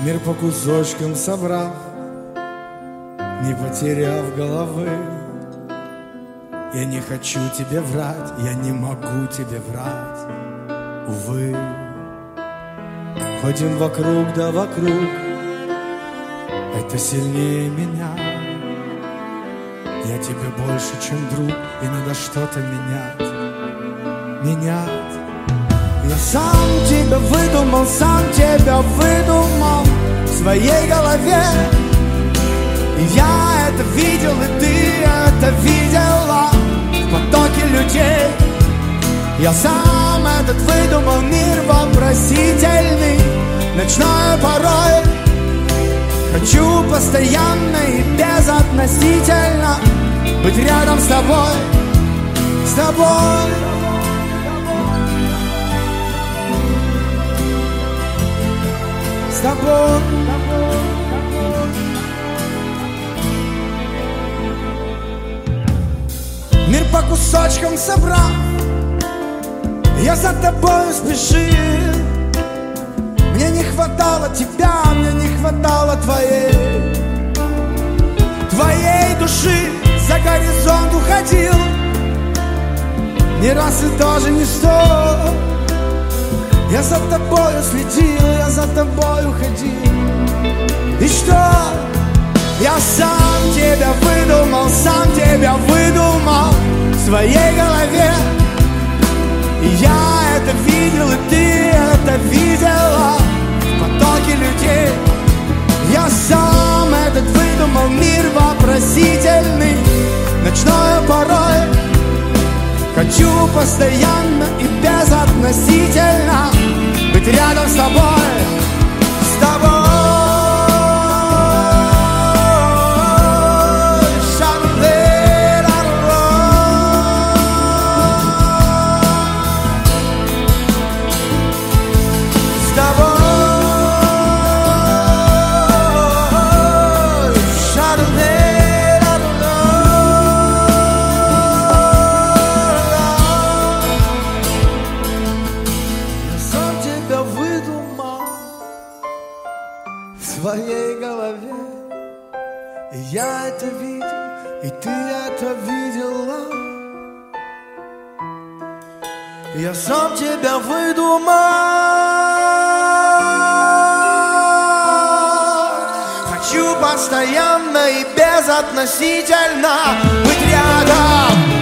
Мир по кусочкам собрав, не потеряв головы. Я не хочу тебе врать, я не могу тебе врать, увы. Ходим вокруг да вокруг, это сильнее меня. Я тебе больше, чем друг, и надо что-то менять. Я сам тебя выдумал в своей голове. И я это видел, и ты это видела в потоке людей. Я сам этот выдумал мир вопросительный, ночной порой. Хочу постоянно и безотносительно быть рядом с тобой, с тобой. С тобой. Мир по кусочкам собрал, я за тобой спешил. Мне не хватало тебя, мне не хватало твоей души. За горизонт уходил, не раз и даже не сто. Я за тобою следил, я за тобою ходил. И что? Я сам тебя выдумал в своей голове. И я это видел, и ты это видела в потоке людей. Я сам этот выдумал мир вопросительный, ночной порой. Хочу постоянно и безотносительно быть рядом с тобой, с тобой. В своей голове. И я это видел, и ты это видела. Я сам тебя выдумал. Хочу постоянно и безотносительно быть рядом.